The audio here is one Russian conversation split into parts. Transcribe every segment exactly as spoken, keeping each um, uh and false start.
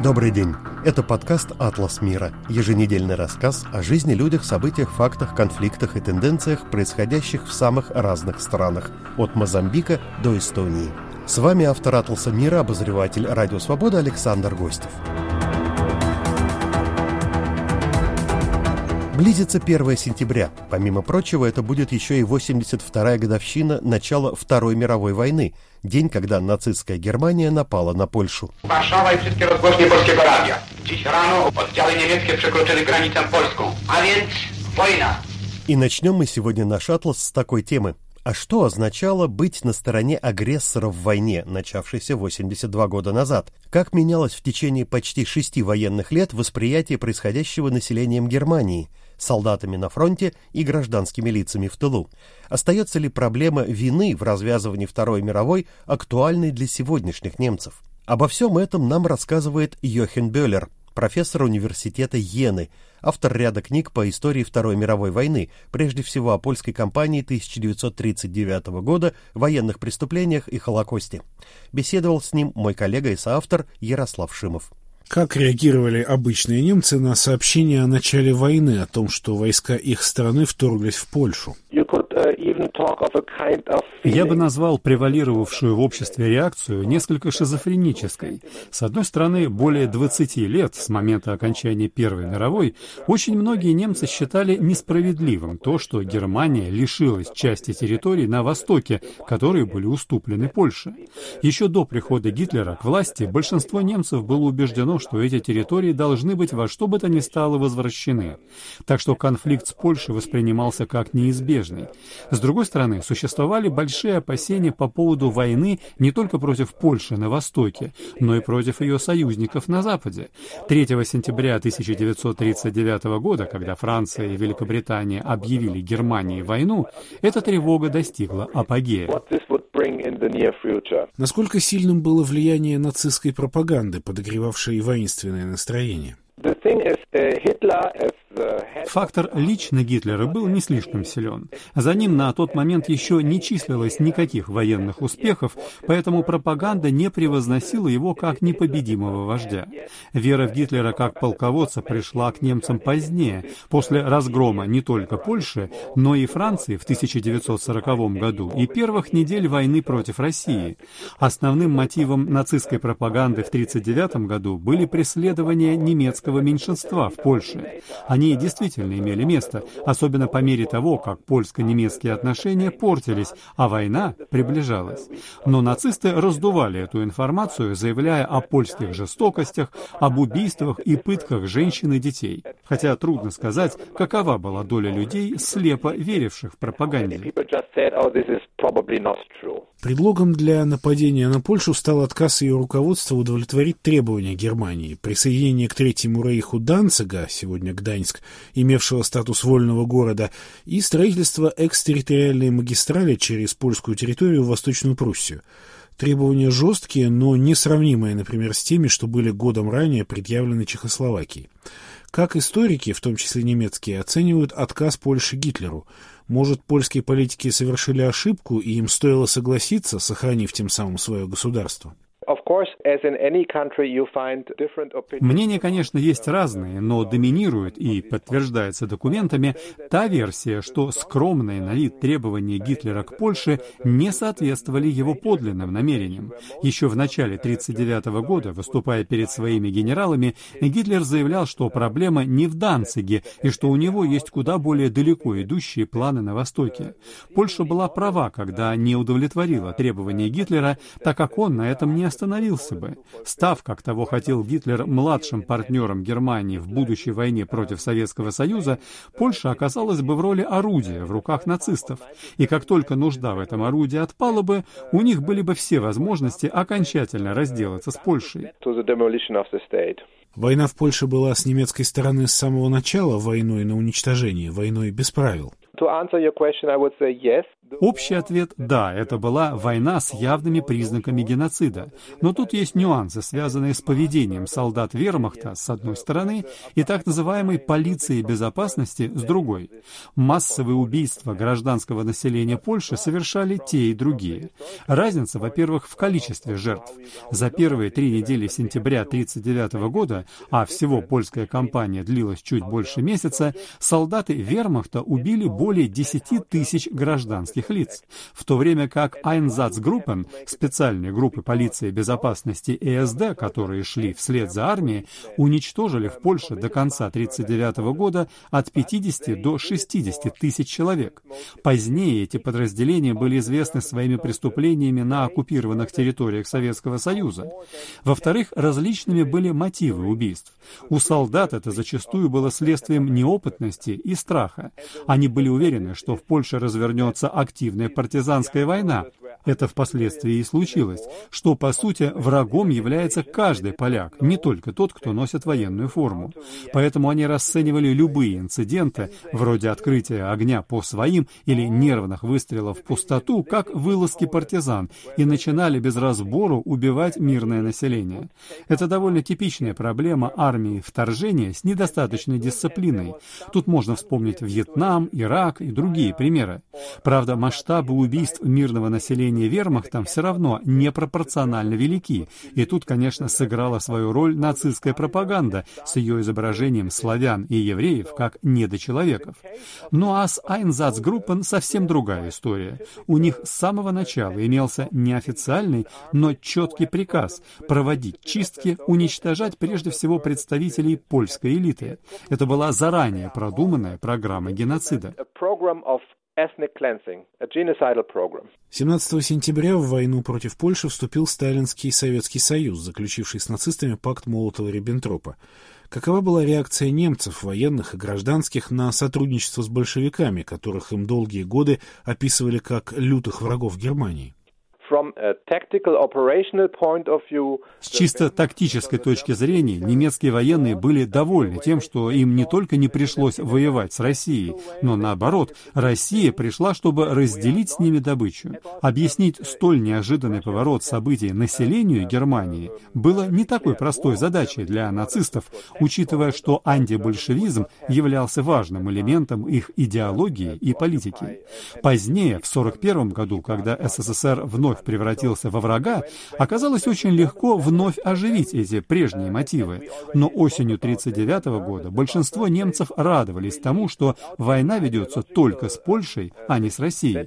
Добрый день. Это подкаст «Атлас мира», еженедельный рассказ о жизни, людях, событиях, фактах, конфликтах и тенденциях, происходящих в самых разных странах, от Мозамбика до Эстонии. С вами автор «Атласа мира», обозреватель «Радио Свобода» Александр Гостев. Близится первое сентября. Помимо прочего, это будет еще и восемьдесят вторая годовщина начала Второй мировой войны, день, когда нацистская Германия напала на Польшу. Warszawa i wszystkie rozgłośnie polskiego radia. Dziś rano oddziały niemieckie przekroczyły granicę polską, a więc wojna. И начнем мы сегодня наш атлас с такой темы. А что означало быть на стороне агрессора в войне, начавшейся восемьдесят два года назад? Как менялось в течение почти шести военных лет восприятие происходящего населением Германии, солдатами на фронте и гражданскими лицами в тылу? Остается ли проблема вины в развязывании Второй мировой актуальной для сегодняшних немцев? Обо всем этом нам рассказывает Йохен Бёллер, профессор университета Йены, автор ряда книг по истории Второй мировой войны, прежде всего о польской кампании тысяча девятьсот тридцать девятого года, военных преступлениях и Холокосте. Беседовал с ним мой коллега и соавтор Ярослав Шимов. Как реагировали обычные немцы на сообщение о начале войны, о том, что войска их страны вторглись в Польшу? Я бы назвал превалировавшую в обществе реакцию несколько шизофренической. С одной стороны, более двадцати лет с момента окончания Первой мировой очень многие немцы считали несправедливым то, что Германия лишилась части территорий на востоке, которые были уступлены Польше. Еще до прихода Гитлера к власти большинство немцев было убеждено, что эти территории должны быть во что бы то ни стало возвращены. Так что конфликт с Польшей воспринимался как неизбежный. С другой стороны, существовали большие опасения по поводу войны не только против Польши на востоке, но и против ее союзников на западе. третьего сентября тысяча девятьсот тридцать девятого года, когда Франция и Великобритания объявили Германии войну, эта тревога достигла апогея. Насколько сильным было влияние нацистской пропаганды, подогревавшей воинственное настроение? Фактор лично Гитлера был не слишком силен. За ним на тот момент еще не числилось никаких военных успехов, поэтому пропаганда не превозносила его как непобедимого вождя. Вера в Гитлера как полководца пришла к немцам позднее, после разгрома не только Польши, но и Франции в тысяча девятьсот сороковом году и первых недель войны против России. Основным мотивом нацистской пропаганды в тысяча девятьсот тридцать девятом году были преследования немецкого меньшинства в Польше. Они действительно имели место, особенно по мере того, как польско-немецкие отношения портились, а война приближалась. Но нацисты раздували эту информацию, заявляя о польских жестокостях, об убийствах и пытках женщин и детей. Хотя трудно сказать, какова была доля людей, слепо веривших в пропаганде. Предлогом для нападения на Польшу стал отказ ее руководства удовлетворить требования Германии. Присоединение к Третьему рейху Данцига, сегодня Гданьск, имевшего статус вольного города, и строительство экстерриториальной магистрали через польскую территорию в Восточную Пруссию. Требования жесткие, но несравнимые, например, с теми, что были годом ранее предъявлены Чехословакии. Как историки, в том числе немецкие, оценивают отказ Польши Гитлеру? Может, польские политики совершили ошибку, и им стоило согласиться, сохранив тем самым свое государство? Мнения, конечно, есть разные, но доминирует и подтверждается документами та версия, что скромные на вид требования Гитлера к Польше не соответствовали его подлинным намерениям. Еще в начале тысяча девятьсот тридцать девятого года, выступая перед своими генералами, Гитлер заявлял, что проблема не в Данциге и что у него есть куда более далеко идущие планы на Востоке. Польша была права, когда не удовлетворила требования Гитлера, так как он на этом не остановился бы. Став, как того хотел Гитлер, младшим партнером Германии в будущей войне против Советского Союза, Польша оказалась бы в роли орудия в руках нацистов. И как только нужда в этом орудии отпала бы, у них были бы все возможности окончательно разделаться с Польшей. Война в Польше была с немецкой стороны с самого начала войной на уничтожение, войной без правил. Общий ответ – да, это была война с явными признаками геноцида. Но тут есть нюансы, связанные с поведением солдат вермахта с одной стороны и так называемой полицией безопасности с другой. Массовые убийства гражданского населения Польши совершали те и другие. Разница, во-первых, в количестве жертв. За первые три недели сентября тысяча девятьсот тридцать девятого года, а всего польская кампания длилась чуть больше месяца, солдаты вермахта убили более десяти тысяч гражданских лиц, в то время как Einsatzgruppen, специальные группы полиции безопасности э эс дэ, которые шли вслед за армией, уничтожили в Польше до конца тысяча девятьсот тридцать девятого года от пятидесяти до шестидесяти тысяч человек. Позднее эти подразделения были известны своими преступлениями на оккупированных территориях Советского Союза. Во-вторых, различными были мотивы убийств. У солдат это зачастую было следствием неопытности и страха. Они были уверены, что в Польше развернется активная партизанская война. Это впоследствии и случилось, что, по сути, врагом является каждый поляк, не только тот, кто носит военную форму. Поэтому они расценивали любые инциденты, вроде открытия огня по своим или нервных выстрелов в пустоту, как вылазки партизан, и начинали без разбору убивать мирное население. Это довольно типичная проблема армии вторжения с недостаточной дисциплиной. Тут можно вспомнить Вьетнам, Ирак и другие примеры. Правда, масштабы убийств мирного населения вермахтом все равно непропорционально велики, и тут, конечно, сыграла свою роль нацистская пропаганда с ее изображением славян и евреев как недочеловеков. Ну а с Einsatzgruppen совсем другая история. У них с самого начала имелся неофициальный, но четкий приказ проводить чистки, уничтожать прежде всего представителей польской элиты. Это была заранее продуманная программа геноцида. семнадцатого сентября в войну против Польши вступил Сталинский Советский Союз, заключивший с нацистами пакт Молотова-Риббентропа. Какова была реакция немцев, военных и гражданских, на сотрудничество с большевиками, которых им долгие годы описывали как лютых врагов Германии? С чисто тактической точки зрения, немецкие военные были довольны тем, что им не только не пришлось воевать с Россией, но наоборот, Россия пришла, чтобы разделить с ними добычу. Объяснить столь неожиданный поворот событий населению Германии было не такой простой задачей для нацистов, учитывая, что антибольшевизм являлся важным элементом их идеологии и политики. Позднее, в сорок первом году, когда эс эс эс эр вновь превратился во врага, оказалось очень легко вновь оживить эти прежние мотивы. Но осенью тысяча девятьсот тридцать девятого года большинство немцев радовались тому, что война ведется только с Польшей, а не с Россией.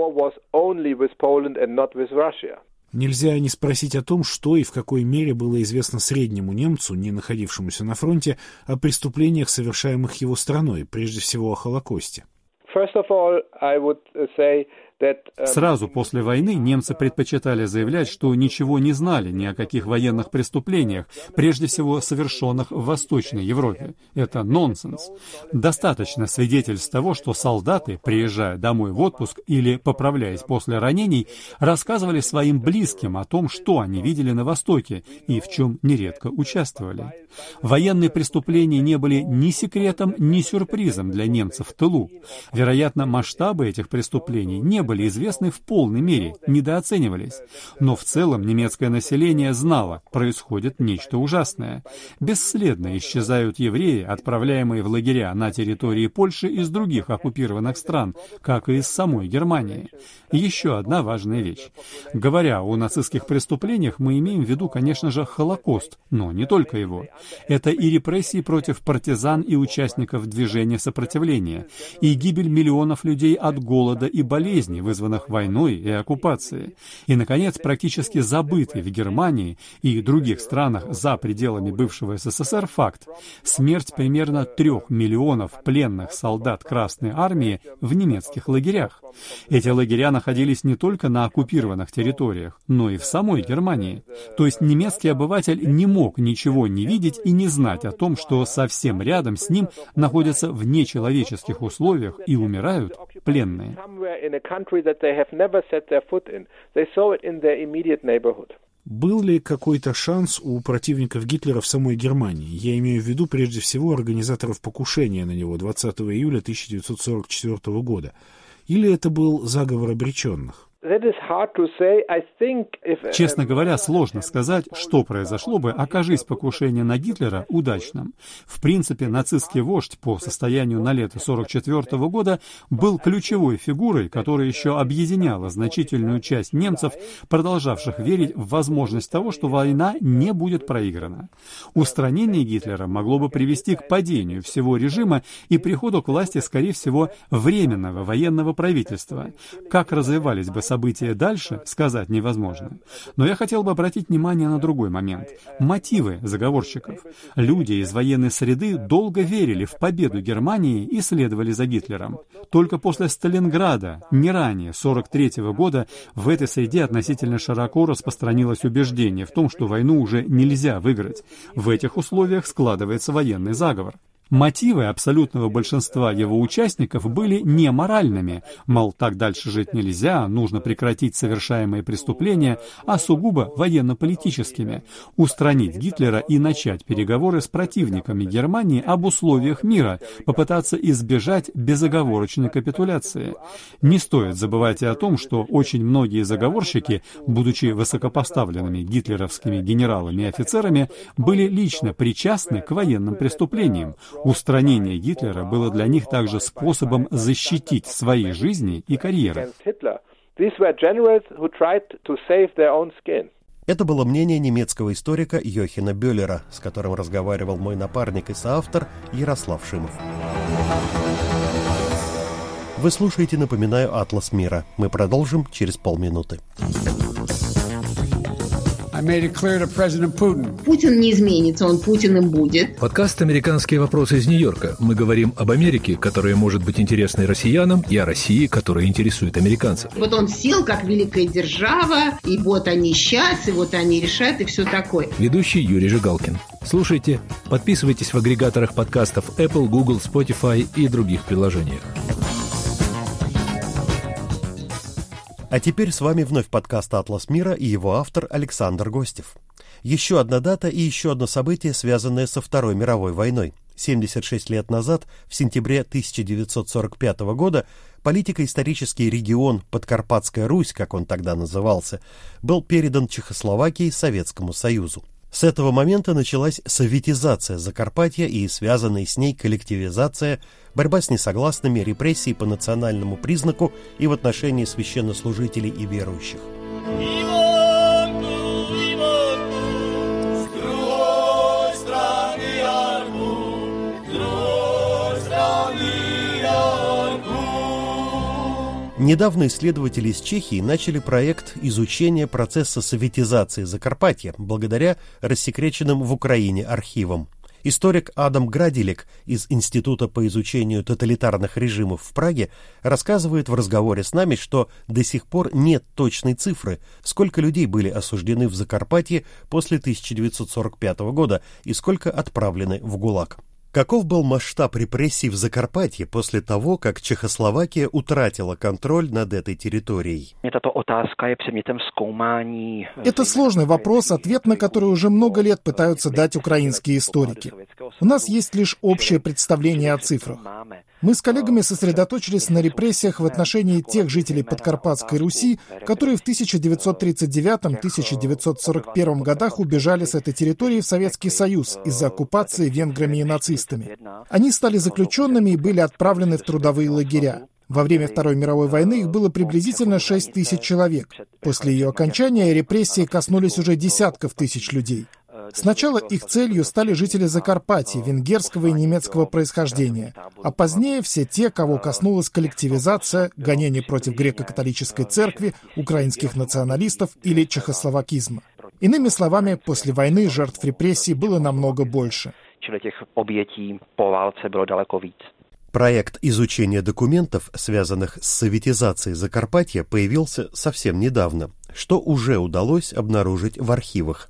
Нельзя не спросить о том, что и в какой мере было известно среднему немцу, не находившемуся на фронте, о преступлениях, совершаемых его страной, прежде всего о Холокосте. Сразу после войны немцы предпочитали заявлять, что ничего не знали ни о каких военных преступлениях, прежде всего совершенных в Восточной Европе. Это нонсенс. Достаточно свидетельств того, что солдаты, приезжая домой в отпуск или поправляясь после ранений, рассказывали своим близким о том, что они видели на Востоке и в чем нередко участвовали. Военные преступления не были ни секретом, ни сюрпризом для немцев в тылу. Вероятно, масштабы этих преступлений не были были известны в полной мере, недооценивались. Но в целом немецкое население знало, происходит нечто ужасное. Бесследно исчезают евреи, отправляемые в лагеря на территории Польши из других оккупированных стран, как и из самой Германии. И еще одна важная вещь. Говоря о нацистских преступлениях, мы имеем в виду, конечно же, Холокост, но не только его. Это и репрессии против партизан и участников движения сопротивления, и гибель миллионов людей от голода и болезней, вызванных войной и оккупацией. И, наконец, практически забытый в Германии и других странах за пределами бывшего эс эс эс эр факт – смерть примерно трех миллионов пленных солдат Красной Армии в немецких лагерях. Эти лагеря находились не только на оккупированных территориях, но и в самой Германии. То есть немецкий обыватель не мог ничего не видеть и не знать о том, что совсем рядом с ним находятся в нечеловеческих условиях и умирают пленные. Был ли какой-то шанс у противников Гитлера в самой Германии? Я имею в виду прежде всего организаторов покушения на него двадцатого июля тысяча девятьсот сорок четвёртого года. или это был заговор обреченных? Честно говоря, сложно сказать, что произошло бы, окажись покушение на Гитлера удачным. В принципе, нацистский вождь по состоянию на лето сорок четвёртого года был ключевой фигурой, которая еще объединяла значительную часть немцев, продолжавших верить в возможность того, что война не будет проиграна. Устранение Гитлера могло бы привести к падению всего режима и приходу к власти, скорее всего, временного военного правительства. Как развивались бы события дальше, сказать невозможно. Но я хотел бы обратить внимание на другой момент. Мотивы заговорщиков. Люди из военной среды долго верили в победу Германии и следовали за Гитлером. Только после Сталинграда, не ранее, сорок третьего года, в этой среде относительно широко распространилось убеждение в том, что войну уже нельзя выиграть. В этих условиях складывается военный заговор. Мотивы абсолютного большинства его участников были не моральными, мол, так дальше жить нельзя, нужно прекратить совершаемые преступления, а сугубо военно-политическими, устранить Гитлера и начать переговоры с противниками Германии об условиях мира, попытаться избежать безоговорочной капитуляции. Не стоит забывать и о том, что очень многие заговорщики, будучи высокопоставленными гитлеровскими генералами и офицерами, были лично причастны к военным преступлениям. Устранение Гитлера было для них также способом защитить свои жизни и карьеры. Это было мнение немецкого историка Йохина Бёллера, с которым разговаривал мой напарник и соавтор Ярослав Шимов. Вы слушаете, напоминаю, «Атлас мира». Мы продолжим через полминуты. Путин не изменится, он Путиным будет. Подкаст «Американские вопросы» из Нью-Йорка. Мы говорим об Америке, которая может быть интересной россиянам, и о России, которая интересует американцев. Вот он сел как великая держава, и вот они сейчас, и вот они решают, и все такое. Ведущий Юрий Жигалкин. Слушайте, подписывайтесь в агрегаторах подкастов Apple, Google, Spotify и других приложениях. А теперь с вами вновь подкаст «Атлас мира» и его автор Александр Гостев. Еще одна дата и еще одно событие, связанное со Второй мировой войной. семьдесят шесть лет назад, в сентябре тысяча девятьсот сорок пятого года, политико-исторический регион Подкарпатская Русь, как он тогда назывался, был передан Чехословакии Советскому Союзу. С этого момента началась советизация Закарпатья и связанная с ней коллективизация, борьба с несогласными, репрессии по национальному признаку и в отношении священнослужителей и верующих. Недавно исследователи из Чехии начали проект изучения процесса советизации Закарпатья благодаря рассекреченным в Украине архивам. Историк Адам Градилек из Института по изучению тоталитарных режимов в Праге рассказывает в разговоре с нами, что до сих пор нет точной цифры, сколько людей были осуждены в Закарпатье после тысяча девятьсот сорок пятого года и сколько отправлены в ГУЛАГ. Каков был масштаб репрессий в Закарпатье после того, как Чехословакия утратила контроль над этой территорией? Это сложный вопрос, ответ на который уже много лет пытаются дать украинские историки. У нас есть лишь общее представление о цифрах. Мы с коллегами сосредоточились на репрессиях в отношении тех жителей Подкарпатской Руси, которые в тысяча девятьсот тридцать девятом — тысяча девятьсот сорок первом годах убежали с этой территории в Советский Союз из-за оккупации венграми и нацистами. Они стали заключенными и были отправлены в трудовые лагеря. Во время Второй мировой войны их было приблизительно шесть тысяч человек. После ее окончания репрессии коснулись уже десятков тысяч людей. Сначала их целью стали жители Закарпатья, венгерского и немецкого происхождения, а позднее все те, кого коснулась коллективизация, гонения против греко-католической церкви, украинских националистов или чехословакизма. Иными словами, после войны жертв репрессий было намного больше. Проект изучения документов, связанных с советизацией Закарпатья, появился совсем недавно. Что уже удалось обнаружить в архивах?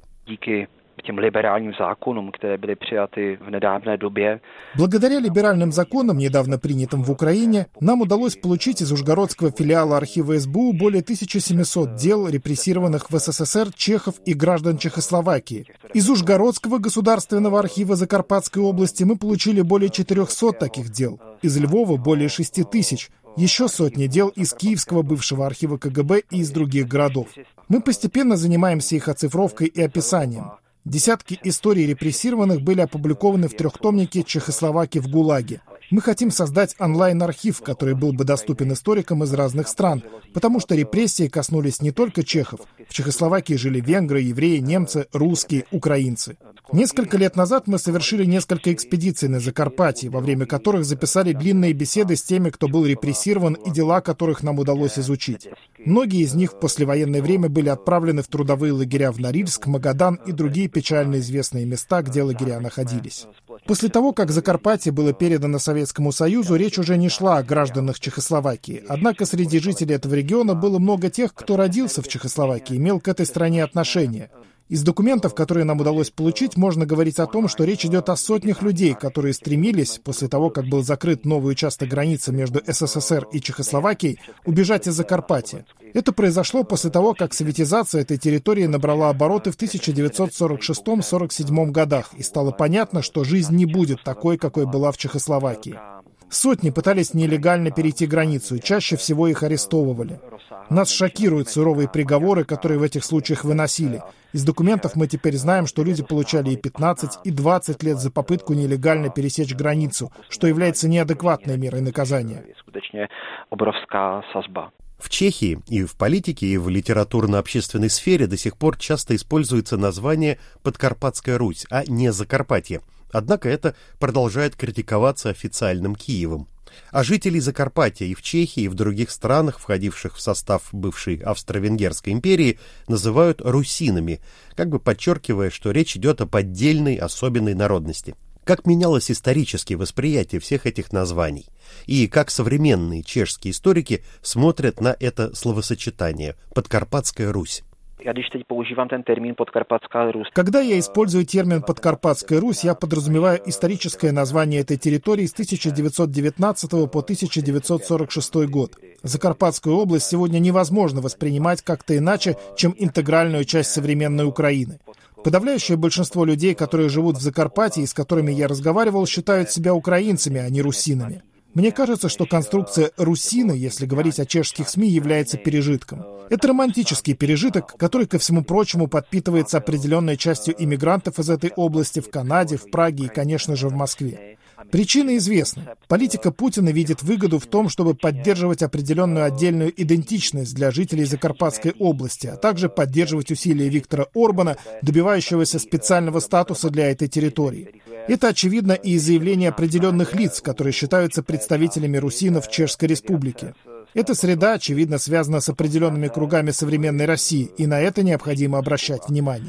Благодаря либеральным законам, недавно принятым в Украине, нам удалось получить из Ужгородского филиала архива эс бэ у более тысячи семисот дел, репрессированных в эс эс эс эр чехов и граждан Чехословакии. Из Ужгородского государственного архива Закарпатской области мы получили более четырехсот таких дел. Из Львова более шести тысяч. Еще сотни дел из Киевского бывшего архива ка гэ бэ и из других городов. Мы постепенно занимаемся их оцифровкой и описанием. Десятки историй репрессированных были опубликованы в трехтомнике «Чехословакия в ГУЛАГе». Мы хотим создать онлайн-архив, который был бы доступен историкам из разных стран, потому что репрессии коснулись не только чехов. В Чехословакии жили венгры, евреи, немцы, русские, украинцы. Несколько лет назад мы совершили несколько экспедиций на Закарпатье, во время которых записали длинные беседы с теми, кто был репрессирован, и дела которых нам удалось изучить. Многие из них в послевоенное время были отправлены в трудовые лагеря в Норильск, Магадан и другие печально известные места, где лагеря находились. После того, как Закарпатье было передано Советскому Союзу, речь уже не шла о гражданах Чехословакии. Однако среди жителей этого региона было много тех, кто родился в Чехословакии и имел к этой стране отношение. Из документов, которые нам удалось получить, можно говорить о том, что речь идет о сотнях людей, которые стремились, после того, как был закрыт новый участок границы между эс эс эс эр и Чехословакией, убежать из Закарпатья. Это произошло после того, как советизация этой территории набрала обороты в тысяча девятьсот сорок шестом — сорок седьмом годах, и стало понятно, что жизнь не будет такой, какой была в Чехословакии. Сотни пытались нелегально перейти границу, и чаще всего их арестовывали. Нас шокируют суровые приговоры, которые в этих случаях выносили. Из документов мы теперь знаем, что люди получали и пятнадцать, и двадцать лет за попытку нелегально пересечь границу, что является неадекватной мерой наказания. В Чехии и в политике, и в литературно-общественной сфере до сих пор часто используется название «Подкарпатская Русь», а не «Закарпатье». Однако это продолжает критиковаться официальным Киевом. А жителей Закарпатья и в Чехии, и в других странах, входивших в состав бывшей Австро-Венгерской империи, называют русинами, как бы подчеркивая, что речь идет о поддельной особенной народности. Как менялось историческое восприятие всех этих названий? И как современные чешские историки смотрят на это словосочетание «Подкарпатская Русь»? Когда я использую термин «Подкарпатская Русь», я подразумеваю историческое название этой территории с тысяча девятьсот девятнадцатого по тысяча девятьсот сорок шестой год. Закарпатскую область сегодня невозможно воспринимать как-то иначе, чем интегральную часть современной Украины. Подавляющее большинство людей, которые живут в Закарпатье и с которыми я разговаривал, считают себя украинцами, а не русинами. Мне кажется, что конструкция «русины», если говорить о чешских СМИ, является пережитком. Это романтический пережиток, который, ко всему прочему, подпитывается определенной частью иммигрантов из этой области в Канаде, в Праге и, конечно же, в Москве. Причины известны. Политика Путина видит выгоду в том, чтобы поддерживать определенную отдельную идентичность для жителей Закарпатской области, а также поддерживать усилия Виктора Орбана, добивающегося специального статуса для этой территории. Это очевидно и из заявлений определенных лиц, которые считаются представителями русинов в Чешской Республике. Эта среда, очевидно, связана с определенными кругами современной России, и на это необходимо обращать внимание.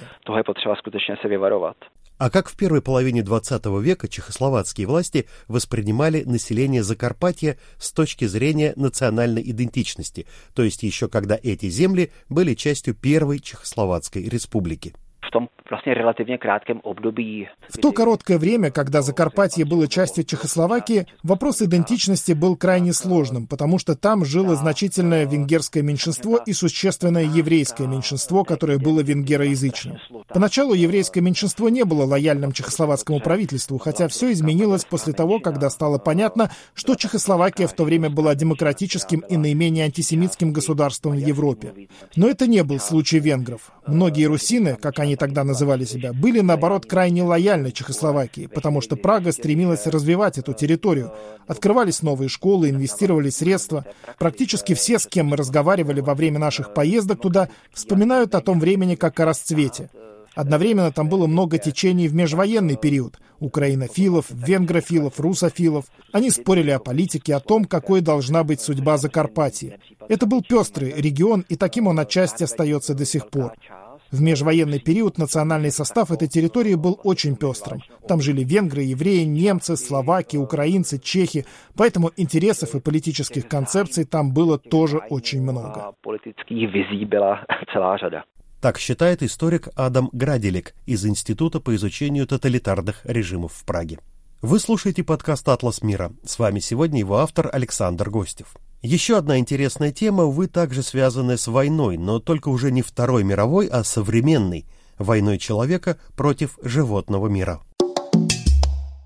А как в первой половине двадцатого века чехословацкие власти воспринимали население Закарпатья с точки зрения национальной идентичности, то есть еще когда эти земли были частью Первой Чехословацкой Республики? В то короткое время, когда Закарпатье было частью Чехословакии, вопрос идентичности был крайне сложным, потому что там жило значительное венгерское меньшинство и существенное еврейское меньшинство, которое было венгероязычным. Поначалу еврейское меньшинство не было лояльным чехословацкому правительству, хотя все изменилось после того, когда стало понятно, что Чехословакия в то время была демократическим и наименее антисемитским государством в Европе. Но это не был случай венгров. Многие русины, как они тогда называли себя, были, наоборот, крайне лояльны Чехословакии, потому что Прага стремилась развивать эту территорию. Открывались новые школы, инвестировали средства. Практически все, с кем мы разговаривали во время наших поездок туда, вспоминают о том времени как о расцвете. Одновременно там было много течений в межвоенный период. Украинофилов, венгрофилов, русофилов. Они спорили о политике, о том, какой должна быть судьба Закарпатья. Это был пестрый регион, и таким он отчасти остается до сих пор. В межвоенный период национальный состав этой территории был очень пестрым. Там жили венгры, евреи, немцы, словаки, украинцы, чехи. Поэтому интересов и политических концепций там было тоже очень много. Так считает историк Адам Граделик из Института по изучению тоталитарных режимов в Праге. Вы слушаете подкаст «Атлас мира». С вами сегодня его автор Александр Гостев. Еще одна интересная тема, увы, также связанная с войной, но только уже не Второй мировой, а современной, войной человека против животного мира.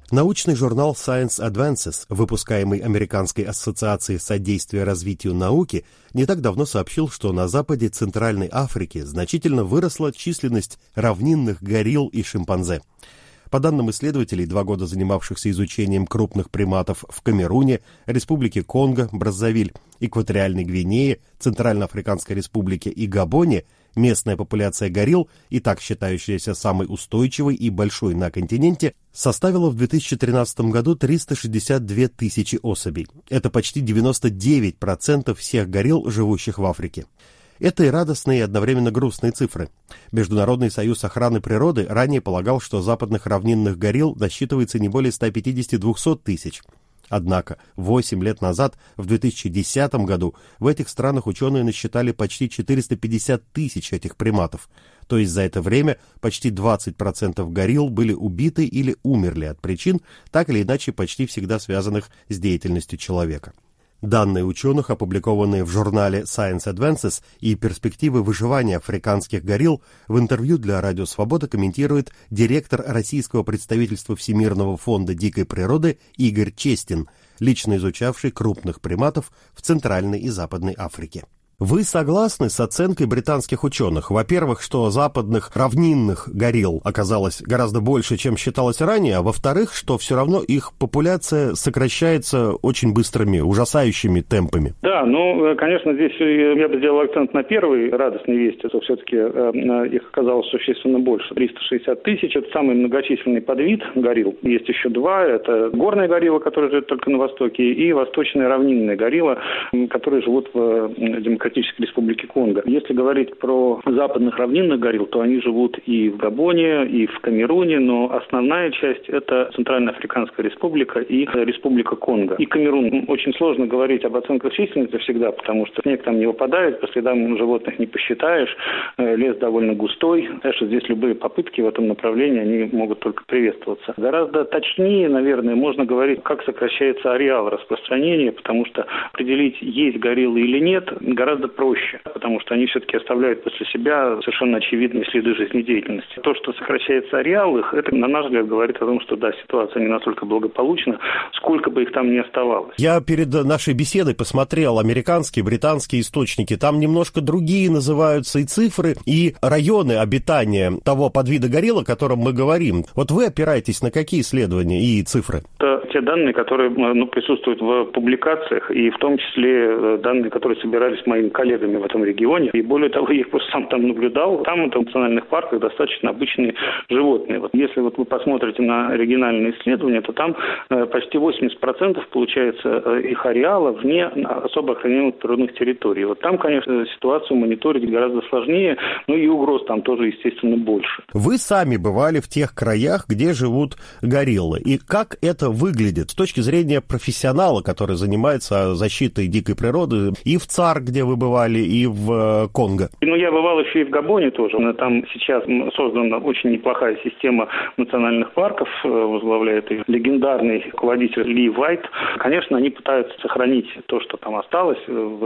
Научный журнал Science Advances, выпускаемый Американской ассоциацией содействия развитию науки, не так давно сообщил, что на западе Центральной Африки значительно выросла численность равнинных горилл и шимпанзе. По данным исследователей, два года занимавшихся изучением крупных приматов в Камеруне, Республике Конго, Браззавиль, Экваториальной Гвинее, Центральноафриканской Республике и Габоне, местная популяция горилл, и так считающаяся самой устойчивой и большой на континенте, составила в две тысячи тринадцатом году триста шестьдесят две тысячи особей. Это почти девяносто девять процентов всех горилл, живущих в Африке. Это и радостные, и одновременно грустные цифры. Международный союз охраны природы ранее полагал, что западных равнинных горилл насчитывается не более ста пятидесяти — двухсот тысяч. Однако восемь лет назад, в две тысячи десятом году, в этих странах ученые насчитали почти четыреста пятьдесят тысяч этих приматов. То есть за это время почти двадцать процентов горилл были убиты или умерли от причин, так или иначе почти всегда связанных с деятельностью человека. Данные ученых, опубликованные в журнале Science Advances, и перспективы выживания африканских горилл в интервью для Радио Свобода комментирует директор российского представительства Всемирного фонда дикой природы Игорь Честин, лично изучавший крупных приматов в Центральной и Западной Африке. Вы согласны с оценкой британских ученых? Во-первых, что западных равнинных горилл оказалось гораздо больше, чем считалось ранее, а во-вторых, что все равно их популяция сокращается очень быстрыми, ужасающими темпами. Да, ну, конечно, здесь я бы сделал акцент на первой радостной вести, что все-таки их оказалось существенно больше. триста шестьдесят тысяч – это самый многочисленный подвид горилл. Есть еще два – это горная горилла, которая живет только на востоке, и восточная равнинная горилла, которые живут в демократической Республике Конго. Если говорить про западных равнинных горилл, то они живут и в Габоне, и в Камеруне, но основная часть – это Центральноафриканская Республика и Республика Конго. И Камерун. Очень сложно говорить об оценках численности всегда, потому что снег там не выпадает, по следам животных не посчитаешь, лес довольно густой. Конечно, здесь любые попытки в этом направлении, они могут только приветствоваться. Гораздо точнее, наверное, можно говорить, как сокращается ареал распространения, потому что определить, есть гориллы или нет, гораздо проще, потому что они все-таки оставляют после себя совершенно очевидные следы жизнедеятельности. То, что сокращается ареал их, это, на наш взгляд, говорит о том, что да, ситуация не настолько благополучна, сколько бы их там ни оставалось. Я перед нашей беседой посмотрел американские, британские источники. Там немножко другие называются и цифры, и районы обитания того подвида горилл, о котором мы говорим. Вот вы опираетесь на какие исследования и цифры? Это те данные, которые ну, присутствуют в публикациях, и в том числе данные, которые собирались моими коллегами в этом регионе. И более того, я их просто сам там наблюдал. Там, в национальных парках, достаточно обычные животные. Вот если вот вы посмотрите на оригинальные исследования, то там э, почти восемьдесят процентов получается э, их ареала вне особо охраняемых природных территорий. Вот там, конечно, ситуацию мониторить гораздо сложнее, но и угроз там тоже, естественно, больше. Вы сами бывали в тех краях, где живут гориллы. И как это выглядит с точки зрения профессионала, который занимается защитой дикой природы, и в ЦАР, где вы бывали, и в Конго? Ну, я бывал еще и в Габоне тоже. Там сейчас создана очень неплохая система национальных парков, возглавляет их легендарный руководитель Ли Вайт. Конечно, они пытаются сохранить то, что там осталось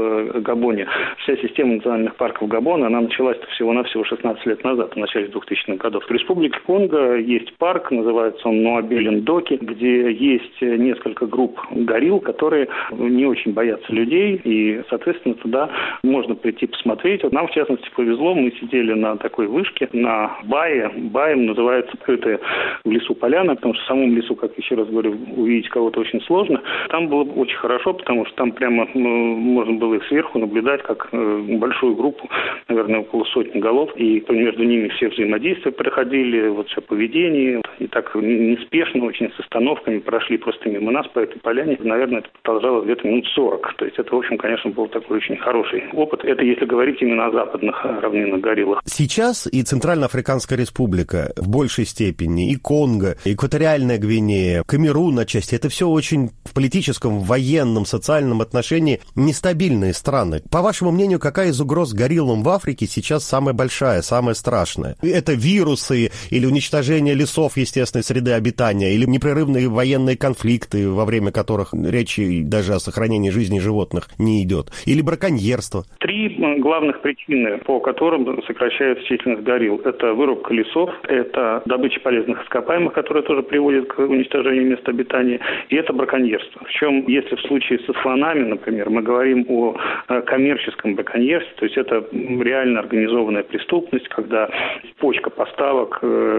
в Габоне. Вся система национальных парков Габона, она началась всего-навсего шестнадцать лет назад, в начале двухтысячных годов. В Республике Конго есть парк, называется он Нуабелен-Доки, где есть несколько групп горилл, которые не очень боятся людей, и, соответственно, туда можно прийти посмотреть. Нам, в частности, повезло, мы сидели на такой вышке, на бае. Баем называется открытая в лесу поляна, потому что в самом лесу, как еще раз говорю, увидеть кого-то очень сложно. Там было очень хорошо, потому что там прямо ну, можно было их сверху наблюдать, как э, большую группу, наверное, около сотни голов, и между ними все взаимодействия проходили, вот все поведение, и так неспешно, очень с остановками прошли просто мимо нас по этой поляне. Наверное, это продолжалось где-то минут сорок. То есть это, в общем, конечно, был такой очень хороший опыт. Это если говорить именно о западных равнинных гориллах. Сейчас и Центральноафриканская Республика в большей степени, и Конго, и Экваториальная Гвинея, Камерун отчасти, это все очень в политическом, военном, социальном отношении нестабильные страны. По вашему мнению, какая из угроз гориллам в Африке сейчас самая большая, самая страшная? Это вирусы или уничтожение лесов естественной среды обитания, или непрерывные военные конфликты, во время которых речи даже о сохранении жизни животных не идет, или браконьерство? Три главных причины, по которым сокращается численность горилл. Это вырубка лесов, это добыча полезных ископаемых, которая тоже приводит к уничтожению мест обитания, и это браконьерство. Причем, если в случае со слонами, например, мы говорим о коммерческом браконьерстве, то есть это реально организованная преступность, когда почка поставок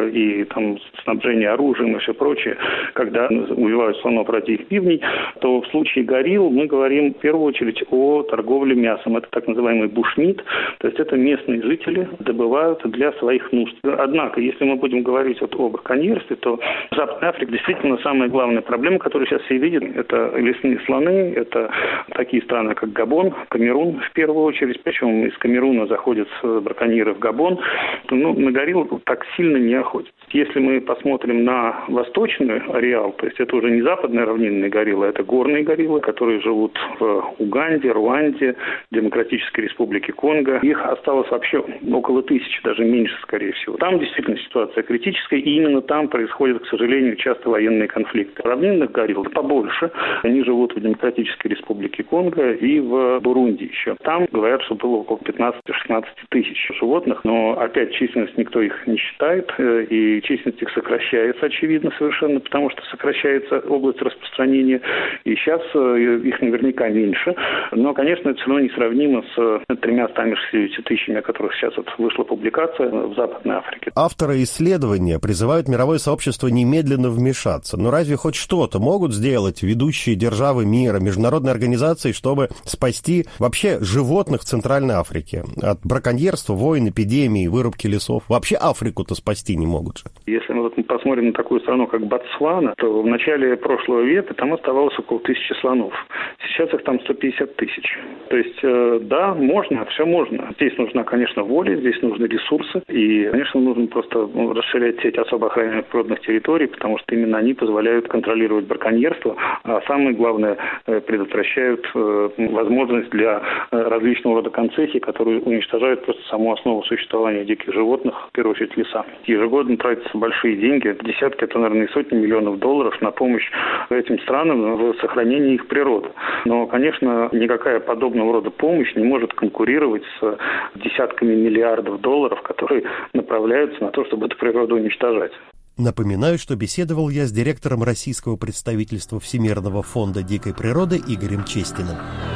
и там снабжение оружием и все прочее, когда убивают слонов ради их бивней, то в случае горилл мы говорим в первую очередь о торговле мясом. Это так называемый бушмит, то есть это местные жители добывают для своих нужд. Однако, если мы будем говорить вот о браконьерстве, то в Западной Африке действительно самая главная проблема, которую сейчас все видят, это лесные слоны, это такие страны, как Габон, Камерун в первую очередь, причем из Камеруна заходят браконьеры в Габон, ну, на горилл так сильно не охотятся. Если мы посмотрим на восточный ареал, то есть это уже не западные равнинные гориллы, это горные гориллы, которые живут в Уганде, Руанде, Демократической Республике Конго. Их осталось вообще около тысячи, даже меньше, скорее всего. Там действительно ситуация критическая, и именно там происходят, к сожалению, часто военные конфликты. Равнинных горилл побольше. Они живут в Демократической Республике Конго и в Бурунди еще. Там говорят, что было около пятнадцать-шестнадцать тысяч животных, но опять численность никто их не считает, и численность их сокращается, очевидно, совершенно, потому что сокращается область распространения, и сейчас их наверняка меньше. Но, конечно, это все равно несравнимо с тремястами шестьюдесятью тысячами, о которых сейчас вот вышла публикация в Западной Африке. Авторы исследования призывают мировое сообщество немедленно вмешаться. Но разве хоть что-то могут сделать ведущие державы мира, международные организации, чтобы спасти вообще животных в Центральной Африке? От браконьерства, войн, эпидемий, вырубки лесов. Вообще Африку-то спасти не могут же. Если мы вот посмотрим на такую страну, как Ботсвана, то в начале прошлого века там оставалось около тысячи слонов. Сейчас их там сто пятьдесят тысяч. То есть, э, да, можно, все можно. Здесь нужна, конечно, воля, здесь нужны ресурсы. И, конечно, нужно просто расширять сеть особо охраняемых природных территорий, потому что именно они позволяют контролировать браконьерство, а самое главное, предотвращают э, возможность для различного рода концессий, которые уничтожают просто саму основу существования диких животных, в первую очередь леса. Ежегодно тратятся большие деньги, десятки, а то, наверное, и сотни миллионов долларов на помощь этим странам в сохранении их природы. Но, конечно, никакая подобного рода помощь не может конкурировать с десятками миллиардов долларов, которые направляются на то, чтобы эту природу уничтожать. Напоминаю, что беседовал я с директором российского представительства Всемирного фонда дикой природы Игорем Честиным.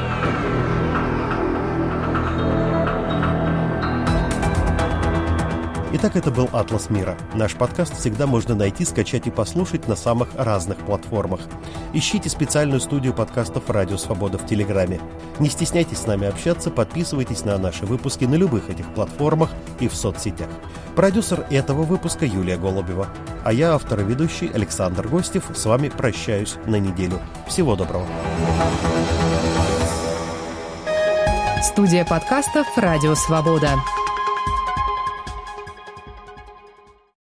Итак, это был «Атлас мира». Наш подкаст всегда можно найти, скачать и послушать на самых разных платформах. Ищите специальную студию подкастов «Радио Свобода» в Телеграме. Не стесняйтесь с нами общаться, подписывайтесь на наши выпуски на любых этих платформах и в соцсетях. Продюсер этого выпуска Юлия Голубева. А я, автор и ведущий Александр Гостев, с вами прощаюсь на неделю. Всего доброго. Студия подкастов «Радио Свобода».